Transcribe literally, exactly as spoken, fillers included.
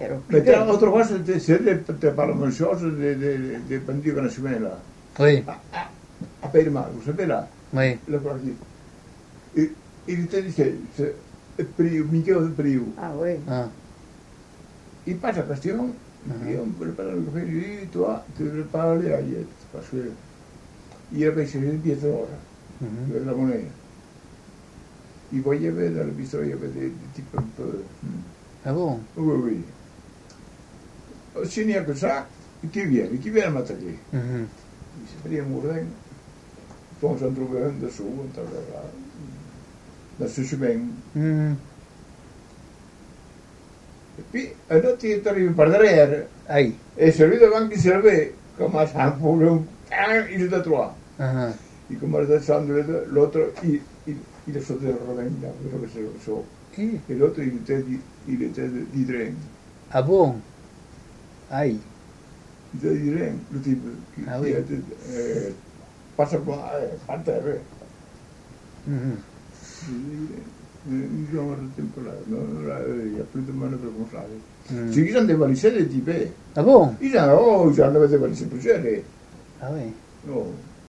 Pero, Mais t'as autre fois, c'était c'était pas la même chose de, de, de pendir con la semaine là. Oui, À, à, à Périma, vous savez là, oui. la partie. Et il était dit que c'est Priu, Michel de Priu. ah oui. Ah, Il passe la question, et on prépare le café, il dit, toi, tu prépares les aillettes, parce que il avait cherché diez heures mhm. de la monnaie. Il voyait dans le bistrot, il y avait des, des types un peu... hmm. Ah bon? Oui, oui. S'il n'y a que ça, qui vient, qui vient m'attaquer. Mhm. Il s'est pris un mourrin, on s'en trouvait un dessous, on t'avait là, dans ce chemin. Mhm. Et puis, un autre qui est arrivé par derrière, Ahí. et celui devant qui servait, commence à enfourrer un... Il était trois. Ajá. Il commence à descendre, l'autre, il, il, il a sauté le ravin, là, je que c'est le saut. ¿Qué? Et l'autre, il était, il était d'Hydrène. Ah bon? Ahí. Il était d'Hydrène, le type, qui, Ah qui oui. était, euh, pas seulement euh, par terre. Mhm. Ils ont arrêté un peu là, non, là, il n'y a plus de manœuvre comme ça. Mhm. C'est qu'ils ont dévalisé les types. Ah bon? Ils ont, oh, ils en avaient dévalisé plusieurs. Ah oui. Oh,